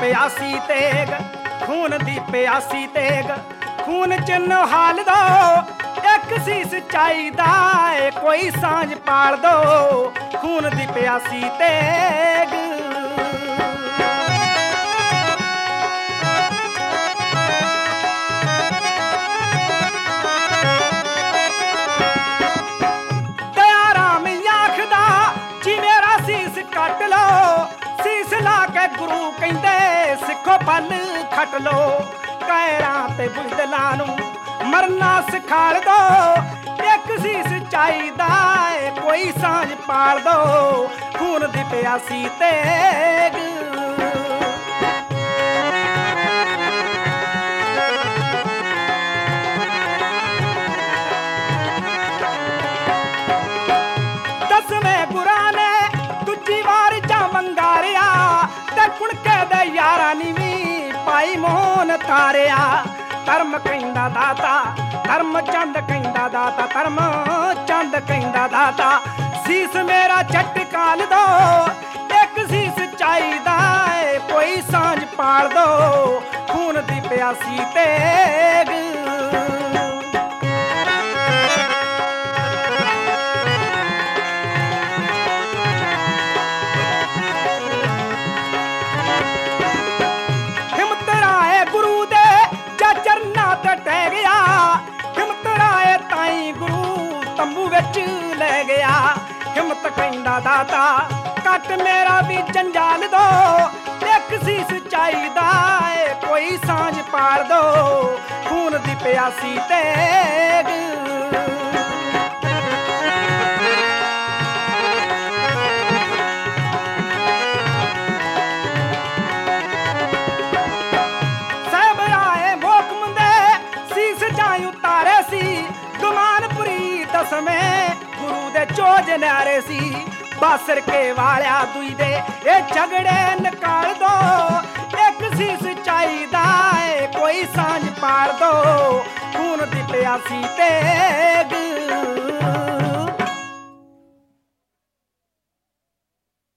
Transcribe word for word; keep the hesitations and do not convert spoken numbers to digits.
ਪਿਆਸੀ ਤੇਗ, ਖੂਨ ਦੀ ਪਿਆਸੀ ਤੇਗ, ਖੂਨ ਚ ਨਹਾਲ ਦੋ, ਇੱਕ ਸੀਸ ਚਾਹੀਦਾ ਏ ਕੋਈ ਸਾਂਝ ਪਾਲ ਦੋ, ਖੂਨ ਦੀ ਪਿਆਸੀ ਤੇਗ। ਗੁਰੂ ਕਹਿੰਦੇ ਸਿੱਖੋ ਪਲ ਖੱਟ ਲੋ, ਕਾਇਰਾਂ ਤੇ ਬੁਲਦਲਾਂ ਨੂੰ ਮਰਨਾ ਸਿਖਾਲ ਦੋ, ਇੱਕ ਸੀਸ ਚਾਹੀਦਾ ਏ ਕੋਈ ਸਾਂਝ ਪਾਲ ਦੋ, ਖੂਨ ਦੀ ਪਿਆਸੀ ਤੇਗ। ਦਸਵੇਂ ਗੁਰਾਂ ਨੇ ਦੂਜੀ ਵਾਰ ਜਾ ਵੰਗਾਰਿਆ, ਤੇ ਕੁਣਕੇ ਦੇ ਯਾਰਾਂ ਨੀ ਵੀ ਭਾਈ ਮੋਹਨ ਤਾਰਿਆ, ਧਰਮ ਕਹਿੰਦਾ ਦਾਤਾ, ਧਰਮ ਚੰਦ ਕਹਿੰਦਾ ਦਾਤਾ, ਧਰਮ ਚੰਦ ਕਹਿੰਦਾ ਦਾਤਾ, ਸੀਸ ਮੇਰਾ ਝਟਕਾਲ ਦੋ, ਇੱਕ ਸੀਸ ਚਾਹੀਦਾ ਏ ਕੋਈ ਸਾਂਝ ਪਾਲ ਦੋ, ਖੂਨ ਦੀ ਪਿਆਸੀ ਤੇਗ। ਲੈ ਗਿਆ ਹਿੰਮਤ ਕਹਿੰਦਾ ਦਾਤਾ, ਕੱਟ ਮੇਰਾ ਵੀ ਜੰਜਾਲ ਦੋ, ਇੱਕ ਸੀਸ ਚਾਹੀਦਾ ਏ ਕੋਈ ਸਾਂਝ ਪਾਲ ਦੋ, ਖੂਨ ਦੀ ਪਿਆਸੀ ਤੇਗ। ਸਾਹਿਬਰਾਏ ਮੋਕਮ ਦੇ ਸੀਸ ਜਾਂ ਉਤਾਰੇ ਸੀ, ਗੁਮਾਨਪੁਰੀ ਦਸਵੇਂ ਗੁਰੂ ਦੇ ਚੋਜ ਨਿਆਰੇ ਸੀ, ਬਾਸਰ ਕੇ ਵਾਲਿਆ ਦੁਈ ਦੇ ਇਹ ਝਗੜੇ ਨਿਕਾਲ ਦੋ, ਇੱਕ ਸੀਸ ਚਾਹੀਦਾ ਏ ਕੋਈ ਸਾਂਝ ਪਾਲ ਦੋ, ਖੂਨ ਦੀ ਪਿਆਸੀ ਤੇਗ।